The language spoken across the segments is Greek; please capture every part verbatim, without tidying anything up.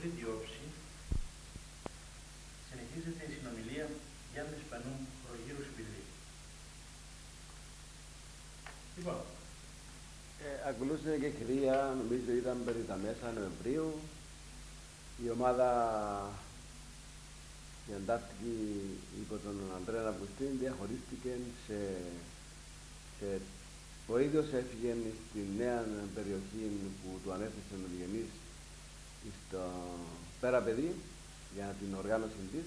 τρίτη όψη συνεχίζεται η συνομιλία Γιάννης Πανού Προγύρου Σπηλή. Λοιπόν, ε, ακολούθησε και κυρία, νομίζω ήταν περί τα μέσα Νοεμβρίου, η ομάδα η αντάρτικη υπό τον Ανδρέα Αυγουστίν διαχωρίστηκε σε, σε ο ίδιος έφυγε στη νέα περιοχή που του ανέθεσε ο Διγενής στο Πέρα Παιδί για την οργάνωση της.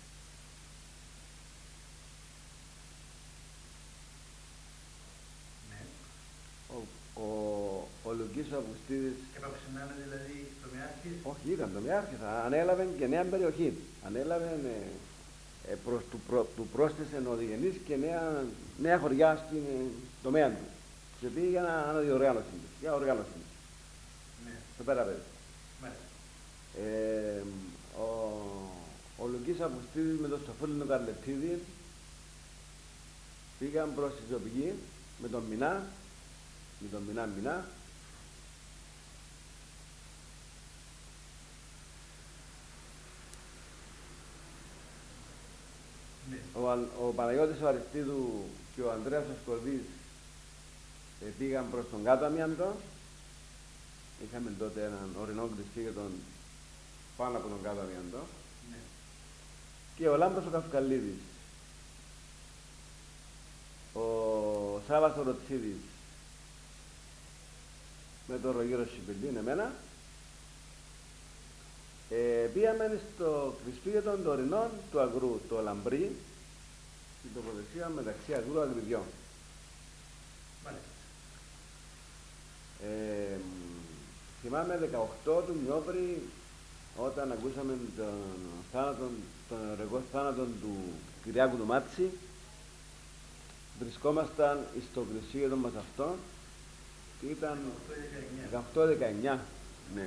ναι. Ο, ο, ο Λουκής ο Αυγουστίδης... Επαψινάνε δηλαδή τομιάρχης. Όχι, ήταν τομιάρχης. Ανέλαβε και νέα περιοχή. Ανέλαβε, ε, ε, προς, του, προ, του πρόσθεσε ο Διγενής και νέα, νέα χωριά στην ε, τομέα του. Και πήγε για αναδιοργάνωση της, για οργάνωση της. Ναι. Στο Πέρα Παιδί. Μάλιστα. Ε, ο, ο Λουκής Αυγουστίδης με τον Στοφούλινο Καρλετίδη πήγαν προς τη Ζωπηγή με τον Μινά, με τον Μινά Μινά. Ναι. Ο, ο Παναγιώτης ο Αριστίδου και ο Ανδρέας ο Σκορδής ε, πήγαν προς τον Κάτω Αμιαντό. Είχαμε τότε έναν ορεινό κρυστήγετο πάνω από τον Κάτω Αμιαντό. Ναι. Και ο Λάμπρος ο Καυκαλίδης, ο Σάββας ο Ροτσίδης με τον Ρογύρο Σιπηλίν εμένα, ε, πήγαμε στο κρυστήγετο των ορεινών του Αγρού, το Λαμπρί, στην τοποθεσία μεταξύ Αγρού και Αγριδιών. Μάλιστα. Ε, θυμάμαι δεκαοκτώ του Νιόβρη, όταν ακούσαμε τον θάνατο, τον εργό θάνατο του Κυριάκου του Μάτση, βρισκόμασταν στο κρυσίγετο μας αυτό και ήταν δεκαοκτώ δεκαεννιά. Ναι.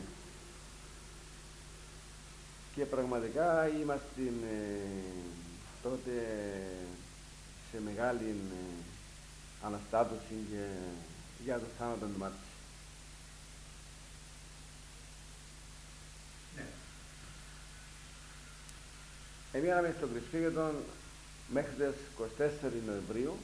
Και πραγματικά είμαστε ε, τότε σε μεγάλη ε, αναστάτωση και, για το θάνατο του Μάτση. Ναι. Έμειναμε στο κρυσφύγετο μέχρι τις εικοστή τέταρτη Νοεμβρίου.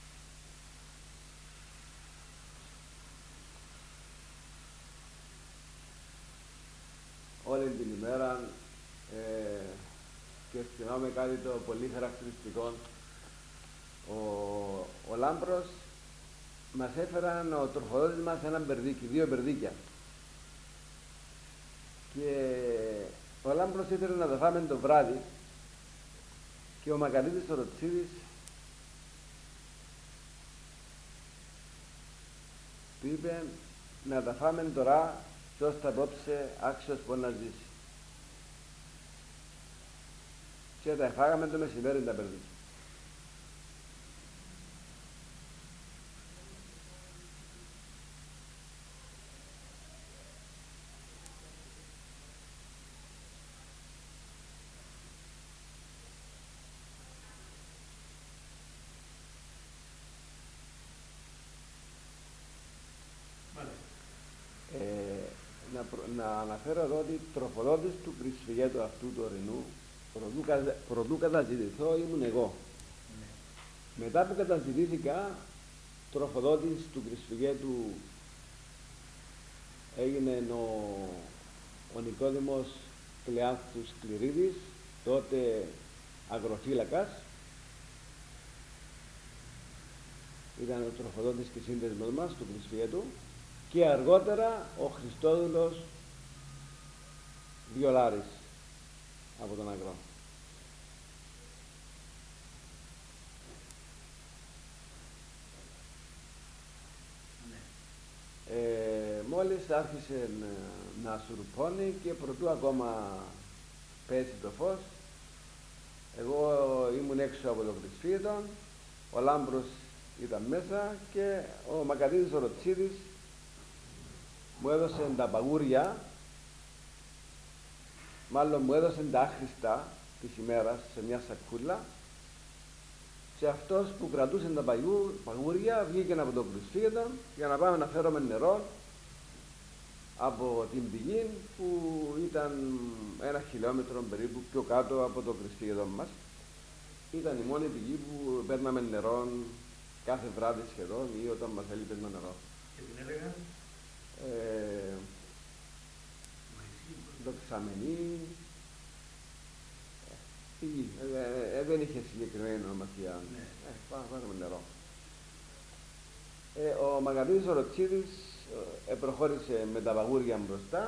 Όλη την ημέρα ε, και θυμάμαι κάτι το πολύ χαρακτηριστικό. Ο, ο Λάμπρος μας έφεραν, ο τροφοδότης μας, έναν μπερδίκι, δύο μπερδίκια. Και ο Λάμπρος ήθελε να τα φάμε το βράδυ και ο Μακαρίτης ο Ροτσίδης του είπε να τα φάμε τώρα και ως τα απόψε άξιος πως να ζήσει. Και τα φάγαμε το μεσημέρι τα μπερδίκια. Ε, να, προ, να αναφέρω εδώ ότι τροφοδότης του κρυσφυγέτου αυτού του ορεινού, προτού, κα, προτού καταζητηθώ, ήμουν εγώ. Ναι. Μετά που καταζητήθηκα, τροφοδότης του κρυσφυγέτου έγινε ο, ο Νικόδημος Κλεάνθους Κληρίδης, τότε αγροφύλακας. Ήταν ο τροφοδότης και σύνδεσμος μας του κρυσφυγέτου. Και αργότερα ο Χριστόδουλος Βιολάρης από τον Αγρό. Ναι. Ε, μόλις άρχισε να, να σουρουπώνει και προτού ακόμα πέσει το φως, εγώ ήμουν έξω από το κρυσφύγετο, ο Λάμπρος ήταν μέσα και ο Μακαρίτης ο Ροτσίδης μου έδωσε τα παγούρια, μάλλον μου έδωσε τα άχρηστα της ημέρας σε μια σακούλα, και αυτός που κρατούσε τα παγούρια βγήκε από το κρυσφύγετο για να πάμε να φέρουμε νερό από την πηγή που ήταν ένα χιλιόμετρο περίπου πιο κάτω από το Κρυσφύγεδο μας. Ήταν η μόνη πηγή που παίρναμε νερό κάθε βράδυ σχεδόν ή όταν μας έλειπε το νερό. Και την έλεγαν? Ε, Δοξαμενή, πηγή. Ε, ε, δεν είχε συγκεκριμένη ονομασία. Ναι. Ε, πάρουμε νερό. Ε, ο Μακαρίδης ο Ροτσίδης ε, προχώρησε με τα βαγούρια μπροστά.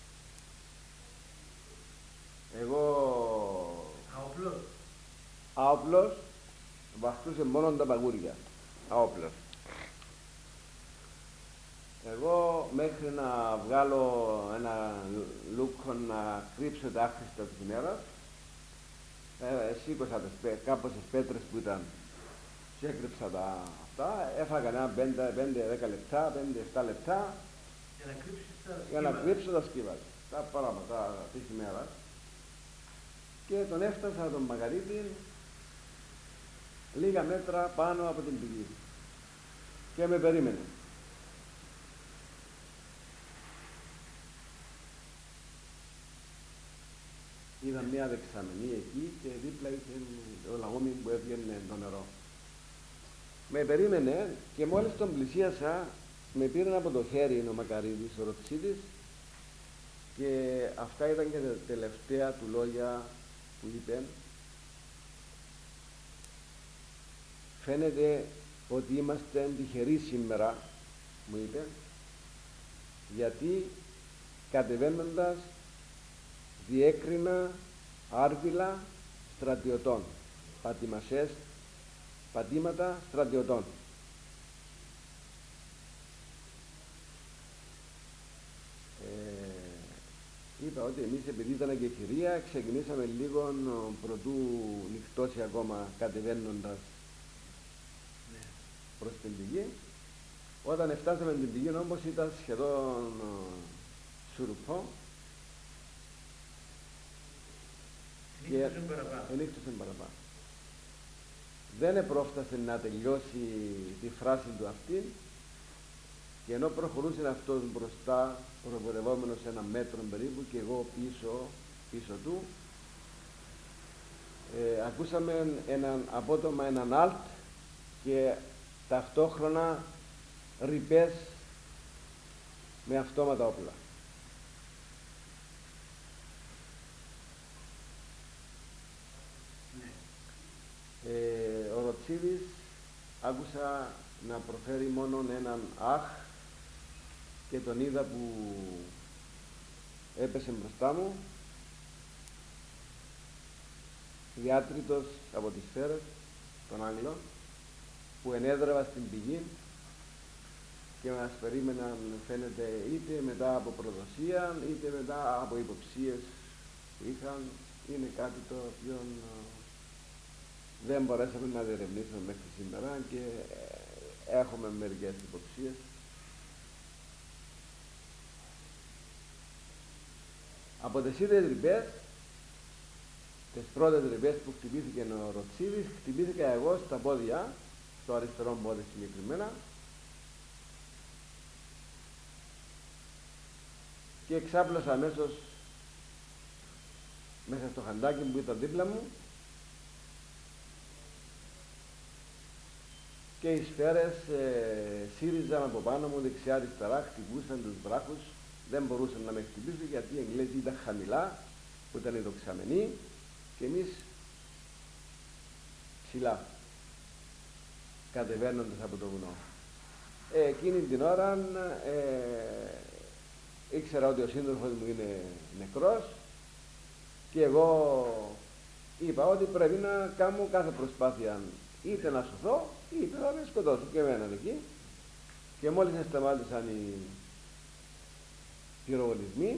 Εγώ Αόπλος. άοπλος, βαχτούσε μόνο τα παγούρια, άοπλος. Εγώ μέχρι να βγάλω ένα λούκο να κρύψω τα άχρηστα της ημέρας, ε, σήκωσα τις, κάπως τις πέτρες που ήταν και έκρυψα τα αυτά, έφαγα ένα πέντε δέκα λεπτά, πέντε επτά λεπτά Για να κρύψεις τα σκύβα. για να κρύψω τα σκύβα, τα πράγματα της ημέρας. Και τον έφτασα τον Μακαρίτη λίγα μέτρα πάνω από την πηγή και με περίμενε. Είδα μια δεξαμενή εκεί και δίπλα είχε το λαγόμι που έβγαινε το νερό. Με περίμενε και μόλις τον πλησίασα με πήρε από το χέρι ο Μακαρίδης, ο Ροτσίδης, και αυτά ήταν και τα τελευταία του λόγια που είπε. Φαίνεται ότι είμαστε τυχεροί σήμερα, μου είπε, γιατί κατεβαίνοντας διέκρινα άρβιλα στρατιωτών, πατημασές, πατήματα στρατιωτών. Ε, είπα ότι εμείς επειδή ήταν και κυρία ξεκινήσαμε λίγο προτού νυχτώσει ακόμα κατεβαίνοντας Ναι. προς την πηγή. Όταν φτάσαμε την πηγή όμως ήταν σχεδόν σουρουπό και Ενύχτωσαν παραπάνω. ενύχτωσαν παραπάνω. Δεν επρόφτασε να τελειώσει τη φράση του αυτή και ενώ προχωρούσε αυτός μπροστά, προπορευόμενος ένα μέτρο περίπου και εγώ πίσω, πίσω του, ε, ακούσαμε έναν απότομα έναν αλτ και ταυτόχρονα ρηπές με αυτόματα όπλα. Ναι. Ε, ο Ροτσίδης άκουσα να προφέρει μόνο έναν αχ και τον είδα που έπεσε μπροστά μου διάτριτος από τις σφαίρες των Άγγλων που ενέδρευα στην πηγή και μας περίμεναν, φαίνεται, είτε μετά από προδοσία είτε μετά από υποψίες που είχαν. Είναι κάτι το οποίο δεν μπορέσαμε να διερευνήσουμε μέχρι σήμερα και έχουμε μερικές υποψίες. Από τις ίδιες ρηπές, τις πρώτες ρηπές που χτυπήθηκε ο Ροτσίδης, χτυπήθηκα εγώ στα πόδια, στο αριστερό πόδι συγκεκριμένα, και εξάπλωσα αμέσως μέσα στο χαντάκι που ήταν δίπλα μου και οι σφαίρες ε, σύριζαν από πάνω μου δεξιά-αριστερά, χτυπούσαν τους βράχους, δεν μπορούσαν να με χτυπήσουν γιατί οι Εγγλέζοι ήταν χαμηλά, που ήταν οι δοξαμενοί, και εμείς ψηλά, κατεβαίνοντας από το βουνό. Ε, εκείνη την ώρα ε, ήξερα ότι ο σύντροφος μου είναι νεκρός και εγώ είπα ότι πρέπει να κάνω κάθε προσπάθεια είτε να σωθώ είτε να με σκοτώσω και εμένα εκεί. Και μόλις σταμάτησαν οι πυροβολισμοί,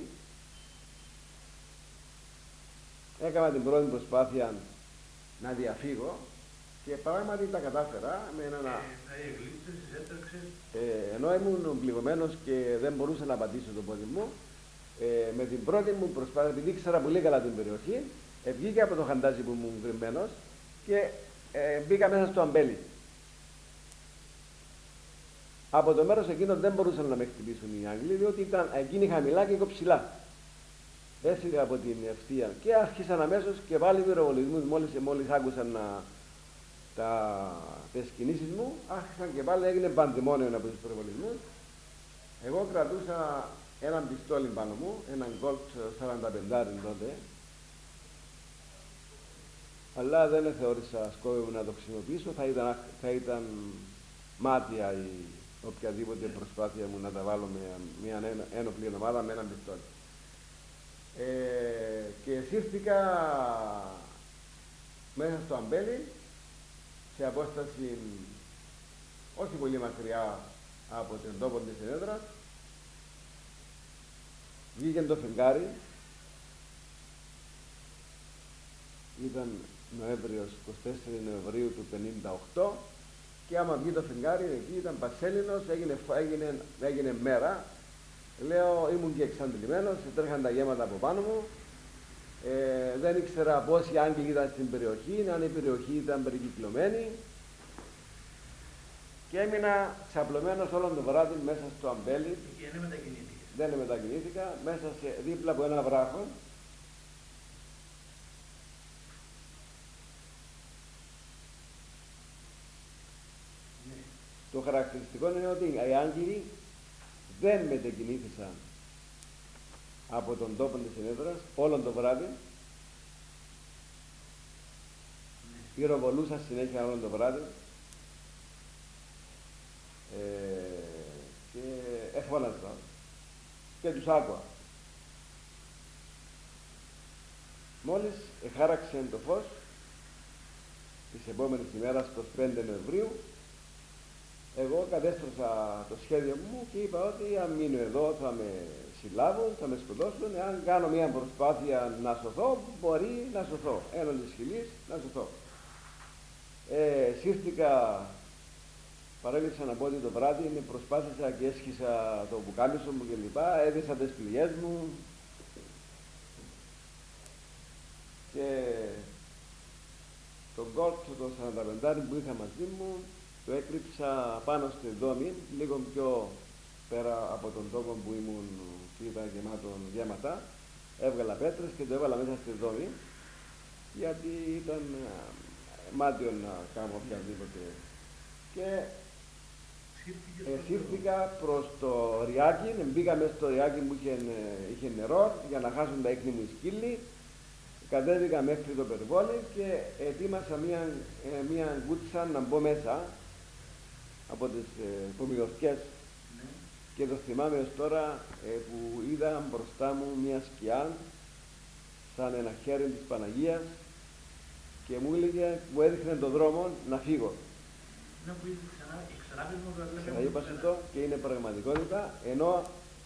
έκανα την πρώτη προσπάθεια να διαφύγω και πράγματι τα κατάφερα με έναν... Ε, εγλίψες, έτρεξες. Ε, ενώ ήμουν πληγωμένος και δεν μπορούσα να πατήσω το πόδι μου, ε, με την πρώτη μου προσπάθεια, επειδή ήξερα πολύ καλά την περιοχή, ε, βγήκα από το χαντάζι που ήμουν κρυμμένος και ε, μπήκα μέσα στο αμπέλι. Από το μέρος εκείνο δεν μπορούσαν να με χτυπήσουν οι Άγγλοι, διότι ήταν εκείνοι χαμηλά και εγώ ψηλά. Έφυγα από την ευθεία και άρχισαν αμέσως και πάλι πυροβολισμούς. Μόλις, μόλις άκουσαν να, τα, τις κινήσεις μου, άρχισαν και πάλι, έγινε παντεμόνιο από τους πυροβολισμούς. Εγώ κρατούσα έναν πιστόλι πάνω μου, έναν Colt σαράντα πέντε τότε, αλλά δεν θεώρησα σκόπιμο να το χρησιμοποιήσω, θα ήταν, θα ήταν μάτια η οποιαδήποτε προσπάθεια μου να τα βάλω με μια ένοπλη ομάδα με έναν πιστόλι. Ε, και σύρθηκα μέσα στο αμπέλι σε απόσταση όχι πολύ μακριά από τον τόπο της ενέδρας. Βγήκε το φεγγάρι, ήταν Νοέμβριος, εικοστή τέταρτη Νοεμβρίου του πενήντα οκτώ, και άμα βγει το φεγγάρι, εκεί ήταν πασέλινος, έγινε, έγινε, έγινε μέρα. Λέω, ήμουν και εξαντλημένος, τρέχαν τα γέματα από πάνω μου. Ε, δεν ήξερα πόσοι Άγγλοι ήταν στην περιοχή, αν η περιοχή ήταν περικυκλωμένη. Και έμεινα ξαπλωμένος όλο το βράδυ μέσα στο αμπέλι. Και δεν μετακινήθηκα. Δεν μετακινήθηκα, μέσα σε, δίπλα από ένα βράχο. Ναι. Το χαρακτηριστικό είναι ότι οι Άγγλοι δεν μετακινήθησαν από τον τόπο της ενέδρας όλο το βράδυ. Ναι. Πυροβολούσαν συνέχεια όλο το βράδυ. Ε, και εφώναζα και τους άκουα. Μόλις εχάραξε το φως της επόμενης ημέρας, εικοστή πέμπτη Νοεμβρίου, εγώ κατέστρωσα το σχέδιο μου και είπα ότι αν μείνω εδώ θα με συλλάβουν, θα με σκοτώσουν. Αν κάνω μια προσπάθεια να σωθώ, μπορεί να σωθώ. Έναντι της χιλής να σωθώ. Ε, σύρθηκα, παρέλειψα να πω ότι το βράδυ με προσπάθησα και έσχισα το μπουκάμισο μου κλπ. Έδισα τις πληγές μου και τον Colt, το σαράντα πέντε που είχα μαζί μου, το έκρυψα πάνω στη δόμη, λίγο πιο πέρα από τον τόπο που ήμουν και ήταν γεμάτο γέματα. Έβγαλα πέτρες και το έβαλα μέσα στη δόμη, γιατί ήταν μάτιο να κάνω οποιαδήποτε. Και ε, σύρθηκα προς το ριάκι, μπήκα μέσα στο ριάκι που είχε, είχε νερό για να χάσουν τα ίχνη μου οι σκύλοι. Κατέβηκα μέχρι το περιβόλι και ετοίμασα μια, ε, μια κούτσα να μπω μέσα από τις ε, πομιδορκές. Ναι. Και το θυμάμαι ως τώρα ε, που είδα μπροστά μου μια σκιά σαν ένα χέρι της Παναγίας και μου έλεγε, μου έδειχνε τον δρόμο να φύγω. Ναι, που είδε ξανά, ξανά μου Ξαναείπασε το και είναι πραγματικότητα, ενώ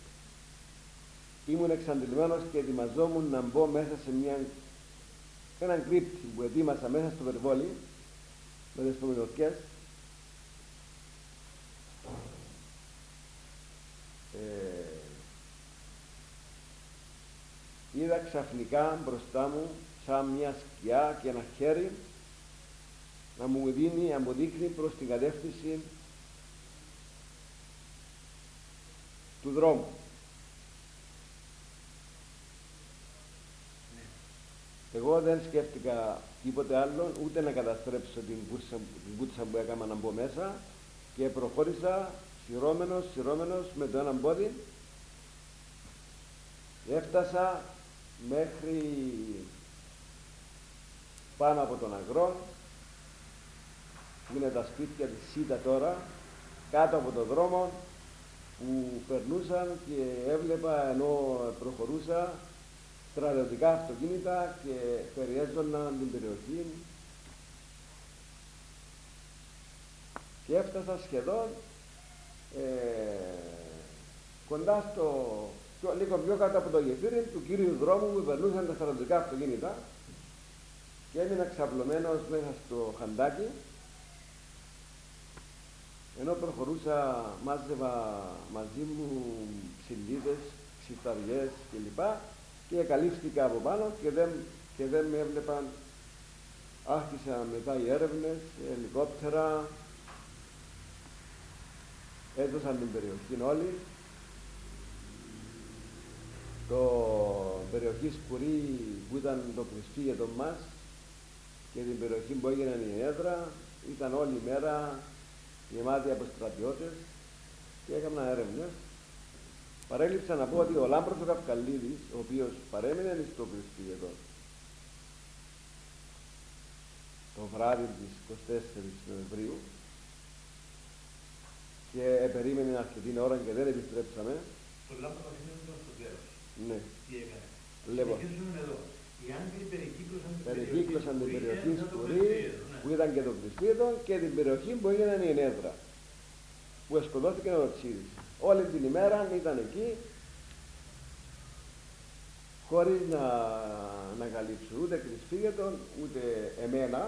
ήμουν εξαντλημένος και ετοιμαζόμουν να μπω μέσα σε μια, έναν κρύπτη που ετοίμασα μέσα στο περιβόλι με τις πομιδορκές. Ε, είδα ξαφνικά μπροστά μου σαν μια σκιά και ένα χέρι να μου δίνει, να μου δείχνει προς την κατεύθυνση του δρόμου. Ναι. Εγώ δεν σκέφτηκα τίποτε άλλο, ούτε να καταστρέψω την κούρσα, την κούρσα που έκανα να μπω μέσα, και προχώρησα σειρώμενος, σειρώμενος με το ένα πόδι. Έφτασα μέχρι πάνω από τον αγρό, που είναι τα σπίτια της ΣΥΤΑ τώρα, κάτω από τον δρόμο που περνούσαν, και έβλεπα ενώ προχωρούσα στρατιωτικά αυτοκίνητα και περιέζωναν την περιοχή, και έφτασα σχεδόν ε, κοντά στο, πιο, λίγο πιο κάτω από το γεφύρι του κύριου δρόμου που περνούσαν τα στρατιωτικά αυτοκίνητα, και έμεινα ξαπλωμένος μέσα στο χαντάκι. Ενώ προχωρούσα, μάζευα μαζί μου ψηλίδες, ξυταριές κλπ. Και καλύφθηκα από πάνω και δεν, και δεν με έβλεπαν. Άρχισαν μετά οι έρευνες, ελικόπτερα, έδωσαν την περιοχή όλη, το περιοχή Σκουρή που ήταν το κρυσφύγετο μας και την περιοχή που έγινε η έδρα, ήταν όλη η μέρα γεμάτη από στρατιώτες και έκαναν έρευνες. Παρέλειψα να πω ότι ο Λάμπρος ο Καυκαλίδης, ο οποίος παρέμεινε στο κρυσφύγετο το βράδυ της εικοστής τέταρτης Νοεμβρίου και περίμενε αρκετή ώρα και δεν επιστρέψαμε. Το Λάμπρο είναι στο τέλος. Ναι. Τι έκανε. Λέγω. Συνεχίζουμε εδώ. Οι Άγγλοι περικύκλωσαν την Περικύκλωσαν την περιοχή περιοχή Σκουρή, ναι. που ήταν και το Κρυσφύδο, και την περιοχή που έγινε η Ενέδρα, που σκοτώθηκε ο Ροτσίδης. Όλη την ημέρα ήταν εκεί, χωρίς να, να καλύψουν ούτε Κρυσφύγετον, ούτε εμένα.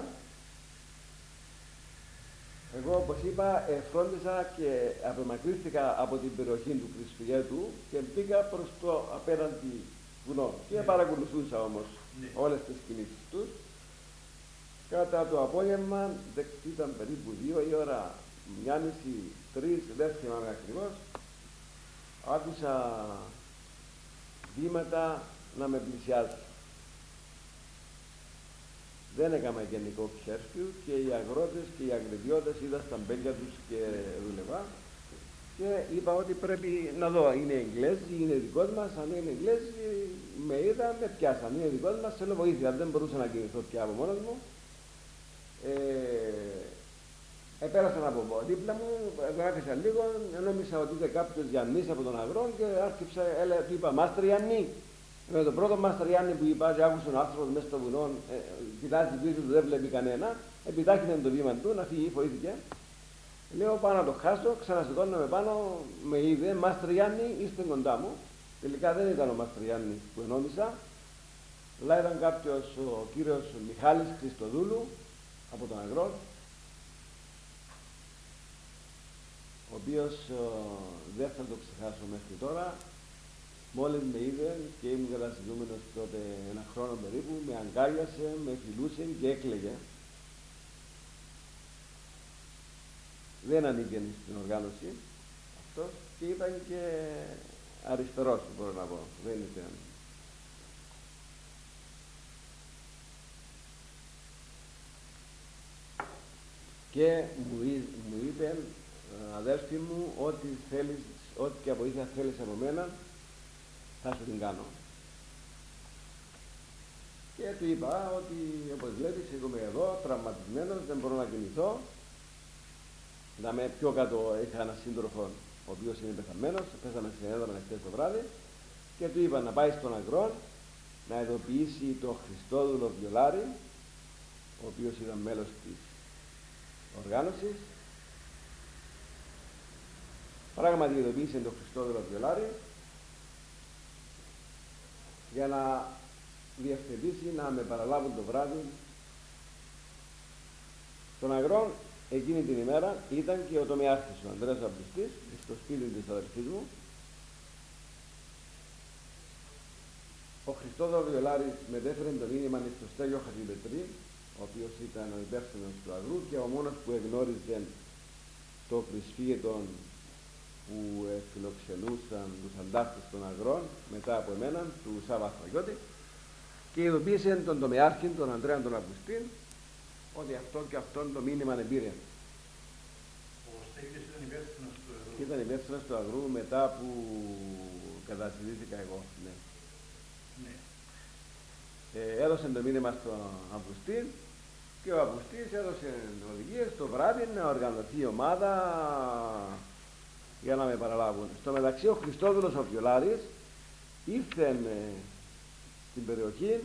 Εγώ, όπως είπα, φρόντισα και απομακρύνθηκα από την περιοχή του Κρυσφυγέτου και πήγα προς το απέναντι βουνό. Και Ναι. παρακολουθούσα όμως Ναι. όλες τις κινήσεις τους. Κατά το απόγευμα, ήταν περίπου δύο η ώρα, μια μισή, τρεις, δεν θυμάμαι ακριβώς, άκουσα βήματα να με πλησιάζουν. Δεν έκανα γενικό ξέρφιο και οι αγρότες και οι αγριδιώτες είδα στα μπέλια τους και δούλευα και είπα ότι πρέπει να δω, είναι Εγγλέζοι, είναι δικός μας, αν είναι Εγγλέζοι με είδα, με πιάσαν, είναι δικός μας, θέλω βοήθεια, δεν μπορούσα να κινηθώ πια από μόνος μου. Ε, επέρασαν από δίπλα μου, γράφησα λίγο, νόμιζα ότι ήταν κάποιος Γιαννής από τον αγρό και άρχισα, έλεγα, του είπα, Μάστρ Γιαννή. Με τον πρώτο Μάστρ Γιάννη που είπα και άκουσε τον άνθρωπο μέσα στο βουνό, ε, κοιτάζει πίσω του, δεν βλέπει κανένα, επιτάχυνε το βήμα του να φύγει, φοήθηκε. Λέω πάνω να το χάσω, ξανασηκώνομαι πάνω, με είδε, Μάστρ Γιάννη, είστε κοντά μου. Τελικά δεν ήταν ο Μάστρ Γιάννη που ενόμισα, αλλά ήταν κάποιος, ο κύριος Μιχάλης Χριστοδούλου από τον αγρό, ο οποίος ο, δεν θα το ξεχάσω μέχρι τώρα. Μόλις με είδε και ήμουν κατασυζούμενος τότε ένα χρόνο περίπου, με αγκάλιασε, με φιλούσε και έκλαιγε. Δεν ανήκε στην οργάνωση αυτός και ήταν και αριστερός, μπορώ να πω. Δεν ήταν. Και μου, μου είπε, αδέρφη μου, ό,τι θέλεις, ό,τι και βοήθεια θέλεις από μένα, θα σου την κάνω. Και του είπα ότι, όπως βλέπεις, εγώ είμαι εδώ, τραυματισμένος, δεν μπορώ να κινηθώ. Να με πιο κάτω είχα έναν σύντροφο, ο οποίος είναι πεθαμένος, πέσαμε στην έδρα χτες το βράδυ, και του είπα να πάει στον αγρό, να ειδοποιήσει τον Χριστόδουλο Βιολάρη, ο οποίος ήταν μέλος της οργάνωσης. Πράγματι ειδοποίησε τον Χριστόδουλο Βιολάρη για να διευθετήσει να με παραλάβουν το βράδυ. Στον αγρό εκείνη την ημέρα ήταν και ο τομιάρχης ο Ανδρέας Αμπουστής στο σπίτι της αδερφής μου. Ο Χριστόδουλος Βιολάρης μετέφερε το μήνυμα στο Στέλιο Χατζηπετρή, ο οποίος ήταν ο υπεύθυνος του αγρού και ο μόνος που εγνώριζε το κρυσφύγετο που φιλοξενούσαν τους αντάρτες των αγρών μετά από εμένα, του Σάβα Αφραγιώτη, και ειδοποίησε τον τομεάρχη, τον Ανδρέα τον Αμπουστή, ότι αυτό και αυτόν το μήνυμα πήρε. Ο Στέλιος ήταν υπεύθυνος του αγρού. Ήταν υπεύθυνος του αγρού μετά που κατασυζήτηκα εγώ. Ναι. Ναι. Ε, έδωσε το μήνυμα στον Αμπουστή και ο Αμπουστής έδωσε οδηγίες το βράδυ να οργανωθεί η ομάδα για να με παραλάβουν. Στο μεταξύ ο Χριστόδουλος ο Βιολάρης ήρθε ε, στην περιοχή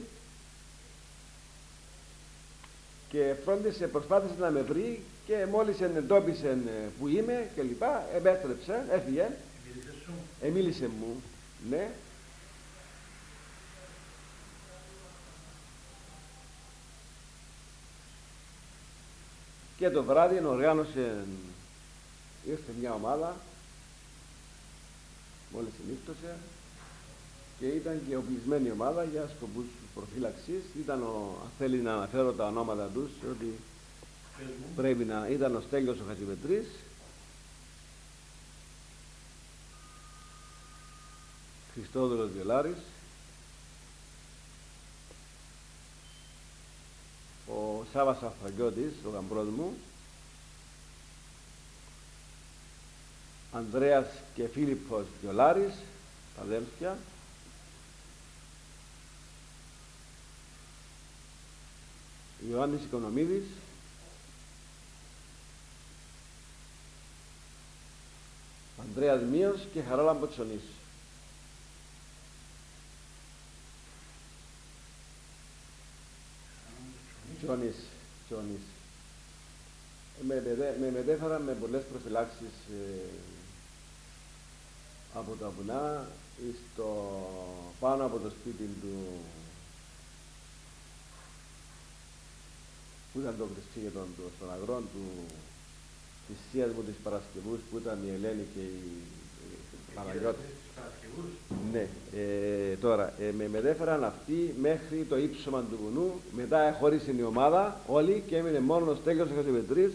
και φρόντισε, προσπάθησε να με βρει και μόλις εντόπισε που είμαι και λοιπά, επέστρεψε, έφυγε, εμίλησε μου, ναι. Και το βράδυ οργάνωσε, ήρθε μια ομάδα, μόλις ενύχτωσε, και ήταν και οπλισμένη ομάδα για σκοπούς προφύλαξης. Ήταν ο, αν θέλει να αναφέρω τα ονόματα τους, ότι πρέπει να ήταν ο Στέλιος ο Χατζηπετρής, Χριστόδουλος Βιολάρης, ο Σάββας Αφραγιώτης, ο γαμπρός μου, Ανδρέας και Φίλιππος Βιολάρης, τα αδέλφια, Ιωάννης Οικονομίδης, Ανδρέας Μίος και Χαράλαμπο Τσονής. Τσονής, Τσονής. Με, με, με μετέφεραν με πολλές προφυλάξεις ε, από τα βουνά στο, πάνω από το σπίτι του που ήταν το Χριστίγετον του, στον αγρό του της θείας μου της Παρασκευούς που ήταν η Ελένη και η, η Παναγιώτη. Ναι, ε, τώρα ε, με μετέφεραν αυτοί μέχρι το ύψωμα του βουνού, μετά χώρισε η ομάδα όλοι και έμεινε μόνο ο Στέλιος ο Χασιπετρής,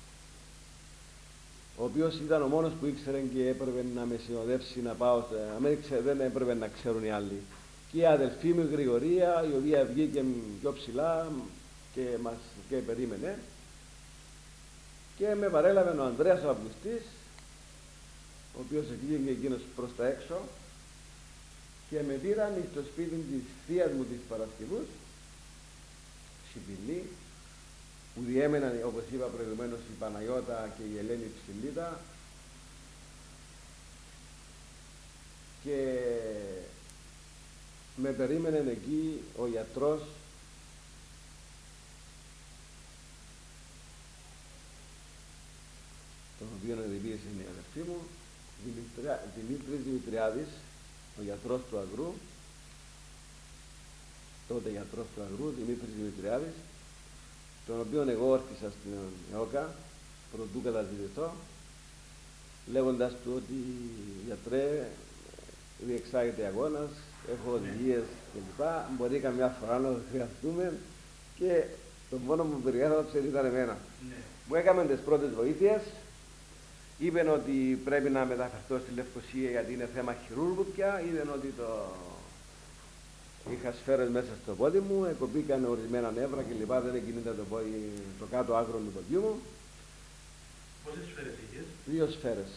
ο οποίος ήταν ο μόνος που ήξερε και έπρεπε να με συνοδεύσει να πάω, δεν έπρεπε να ξέρουν οι άλλοι. Και η αδελφή μου η Γρηγορία, η οποία βγήκε πιο ψηλά και μας και περίμενε, και με παρέλαβε ο Ανδρέας ο Αυγουστής, ο οποίος βγήκε εκείνος προς τα έξω, και με πήραν στο σπίτι της θείας μου της Παρασκευούς, Σιπηλή, που διέμεναν, όπως είπα προηγουμένως, η Παναγιώτα και η Ελένη Ψηλίτα, και με περίμενε εκεί ο γιατρός τον οποίο ειδοποίησε η αδερφή μου, Δημητριά, Δημήτρης Δημητριάδης, ο γιατρός του Αγρού, τότε γιατρός του Αγρού, Δημήτρης Δημητριάδης, τον οποίο εγώ όρθισα στην ΕΟΚΑ, προτού καταζητηθώ, λέγοντας του ότι γιατρέ, διεξάγεται αγώνας, έχω οδηγίες κλπ. Μπορεί καμιά φορά να το χρειαστούμε, και το μόνο που περιέγραψε ήταν εμένα. Ναι. Μου έκαμε τις πρώτες βοήθειες, είπε ότι πρέπει να μεταφερθώ στη Λευκοσία γιατί είναι θέμα χειρούργου πια, είδαν ότι το είχα σφαίρες μέσα στο πόδι μου, εκοπήκαν ορισμένα νεύρα κλπ. Δεν κινείται το, πόδι, το κάτω άκρο του ποδιού μου. Πόσες σφαίρες είχες? Δύο σφαίρες.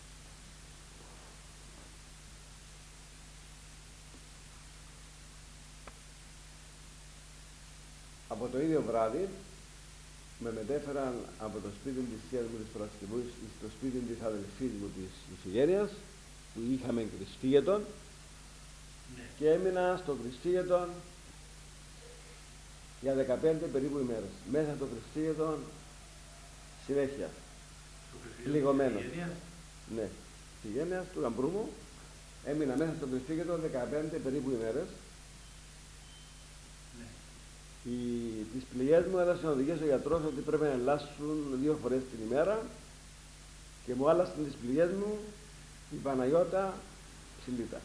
Από το ίδιο βράδυ με μετέφεραν από το σπίτι της θείας μου της Παρασκευούς στο σπίτι της αδελφής μου της Ιφηγένειας, που είχαμε Χριστίγετον, ναι. Και έμεινα στο Χριστίγετον για δεκαπέντε περίπου ημέρες. Μέσα στο Χριστίγετον συνέχεια. Πληγωμένος. Ναι, της Ιφηγένειας, του γαμπρού μου. Έμεινα μέσα στο Χριστίγετον δεκαπέντε περίπου ημέρες. Οι, τις πληγές μου έδωσαν οδηγίες ο γιατρός ότι πρέπει να ελάσσουν δύο φορές την ημέρα, και μου άλλασαν τις πληγές μου η Παναγιώτα Ψηλίτα.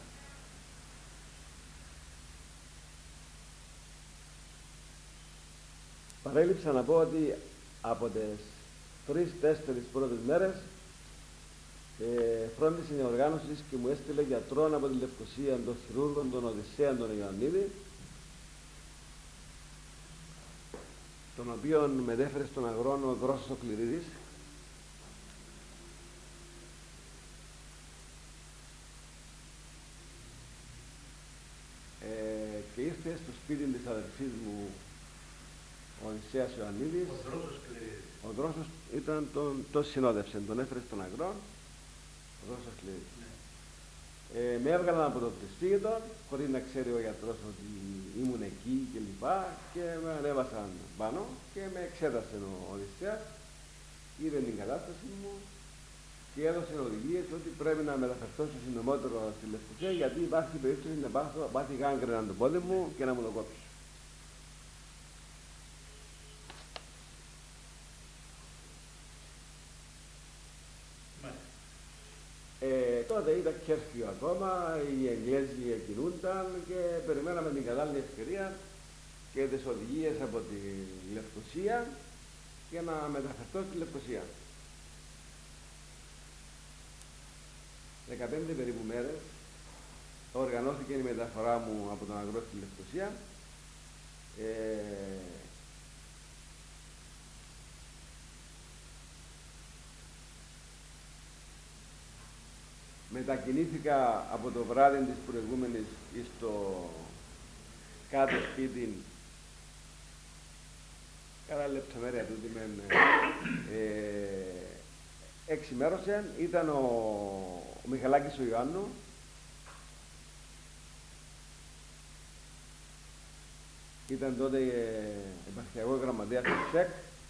Παρέλειψα να πω ότι από τις τρεις-τέσσερις πρώτες μέρες ε, φρόντισε η οργάνωση και μου έστειλε γιατρών από τη Λευκοσία, τον χειρούργο, τον Οδυσσέα, τον Ιωαννίδη, τον οποίον μετέφερε στον αγρόνο ο Δρόσος ο Κληρίδης, ε, και ήρθε στο σπίτι της αδερφής μου ο Οδυσσέας Ιωαννίδης. Ο Δρόσος Κληρίδης. Ο Δρόσος ήταν τον, τον συνόδευσε, τον έφερε στον αγρό, ο Δρόσος Κληρίδης. Ναι. Ε, με έβγαλαν από το Χριστίγετον, χωρίς να ξέρει ο γιατρός ότι ήμουν εκεί και λοιπά, και με ανέβασαν πάνω και με εξέτασε ο Οδυσσέας, είδε την κατάσταση μου και έδωσε οδηγίες ότι πρέπει να μεταφερθώ στο συντομότερο στη Λευκοσία, γιατί υπάρχει περίπτωση να πάθω, πάθει γάγκρενα το πόδι μου και να μου το κόψει. Ε, τότε ήταν κέρφιο ακόμα, οι Εγγλέζοι κινούνταν και περιμέναμε την κατάλληλη ευκαιρία και τις οδηγίες από τη Λευκοσία για να μεταφερθώ στη Λευκοσία. δεκαπέντε περίπου μέρες οργανώθηκε η μεταφορά μου από τον Αγρό στη Λευκοσία. Ε, μετακινήθηκα από το βράδυ της προηγούμενης στο κάτω σπίτι. Καλά λεπτομέρεια τούτη με ε, εξημέρωσε. Ήταν ο, ο Μιχαλάκης ο Ιωάννου, ήταν τότε ε, επαρχιακό γραμματέας του ΣΕΚ,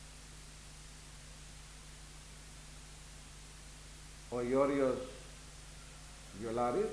ο Γιώριος Βιολάρης,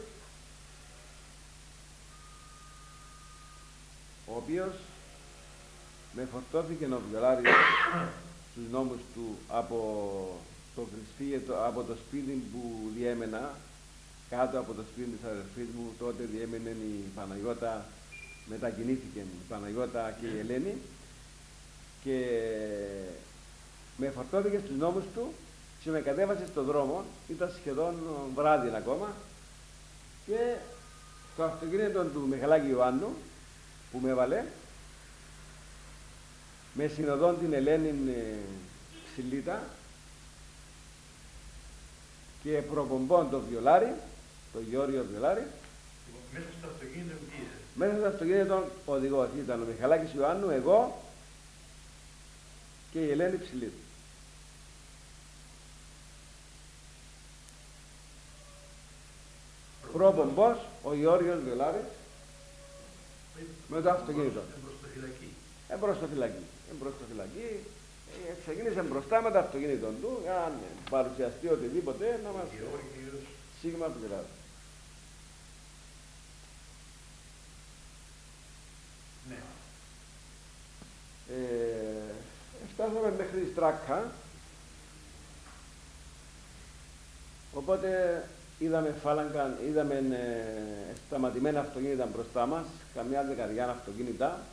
ο οποίος με φορτώθηκε ο Βιολάρης στους νόμους του από το Χριστί, από το σπίτι που διέμενα, κάτω από το σπίτι της αδερφής μου. Τότε διέμενε η Παναγιώτα, μετακινήθηκε η Παναγιώτα και η Ελένη, και με φορτώθηκε στους νόμους του και με κατέβασε στον δρόμο. Ήταν σχεδόν βράδυ ακόμα, και στο αυτοκίνητο του Μιχαλάκη Ιωάννου που με έβαλε, με συνοδόν την Ελένη Ψηλίτα και προπομπών το Βιολάρη, το Γιώργιο Βιολάρη. Μέσα στο αυτοκίνητο τι είσαι? Μέσα στο αυτοκίνητο ο οδηγός ήταν ο Μιχαλάκης Ιωάννου, εγώ και η Ελένη Ψηλίτα. Προπομπός ο Γιώργιος Βιολάρης με το αυτοκίνητο. Εμπρός στο φυλακή. Εμπρός στο φυλακή. Εμπρός στο φυλακή. Ε, ξεκίνησε μπροστά με το αυτοκίνητο του, για να παρουσιαστεί οτιδήποτε, να μας Γεώργιος. σίγμα του πειράζει. Ναι. Ε, φτάσαμε μέχρι τη Στράκχα, οπότε είδαμε φάλαγγα, είδαμε ε, σταματημένα αυτοκίνητα μπροστά μας, καμιά δεκαριά αυτοκίνητα,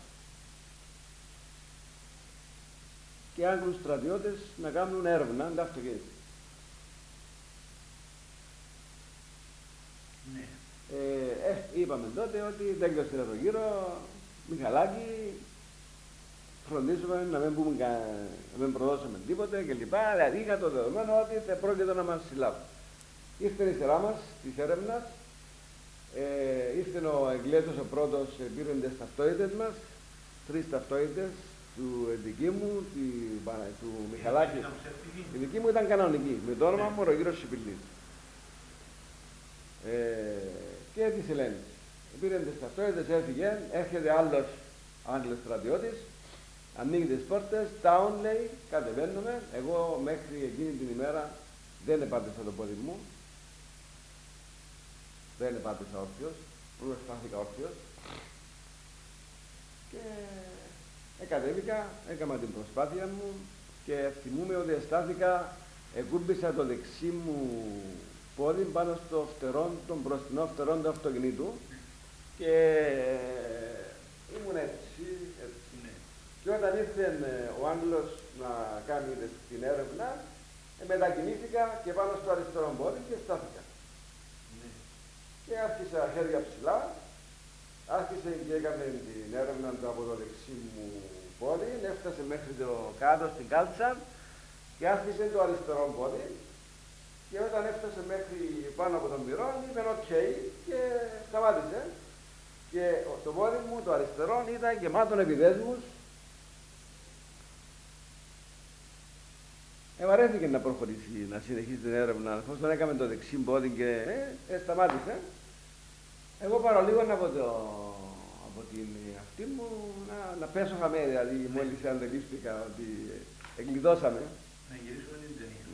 και Άγγλους στρατιώτες να κάνουν έρευνα τα αυτοκίνητα. Ναι. Ε, ε, είπαμε τότε ότι τέλειωσε το γύρο, Μιχαλάκη, φροντίζουμε να μην, πούμε, να μην προδώσουμε τίποτε κλπ. Δηλαδή είχα το δεδομένο ότι δεν πρόκειται να μας συλλάβουν. Ήρθε η σειρά μας της έρευνας, ε, ήρθε ο Εγκλέτος ο πρώτος, πήρε τις ταυτότητες μας, τρεις ταυτότητες, του δική μου, τη, του Μιχαλάκη. Η δική μου ήταν κανονική, με το όνομα μου Ρογύρος Σιπηλής. Ε, και της Ελένης. Πήρε τις ταυτότητες, έφυγε, έρχεται άλλος Άγγλος στρατιώτης, ανοίγει τις πόρτες, down λέει, κατεβαίνουμε. Εγώ μέχρι εκείνη την ημέρα δεν επάτησα το πόδι μου. Δεν επάτησα όρθιος, μόνο στάθηκα όρθιος. Και εκατέβηκα, έκανα την προσπάθεια μου και θυμούμαι ότι στάθηκα, εκούμπησα το δεξί μου πόδι πάνω στο φτερό, τον μπροστινό φτερό του αυτοκινήτου, και ήμουν έτσι, έτσι. Ναι. Και όταν ήρθε ο Άγγλος να κάνει την έρευνα, μετακινήθηκα και πάνω στο αριστερό πόδι και στάθηκα. Ναι. Και άρχισα χέρια ψηλά, άρχισε και έκανε την έρευνα του από το δεξί μου πόδι, έφτασε μέχρι το κάτω στην κάλτσα και άρχισε το αριστερό πόδι, και όταν έφτασε μέχρι πάνω από τον πυρόν είπε οκ και σταμάτησε, και το πόδι μου το αριστερό ήταν γεμάτο επιδέσμους. Ευαρέθηκε να προχωρήσει, να συνεχίσει την έρευνα, εφόσον έκαμε το δεξί πόδι και ε, ε, σταμάτησε. Εγώ παραλίγο από, το, από την αυτή μου να, να πέσω χαμέ, δηλαδή μόλις αντελήφθηκα ότι εγκλειδώσαμε. Να γυρίσουμε την ταινία.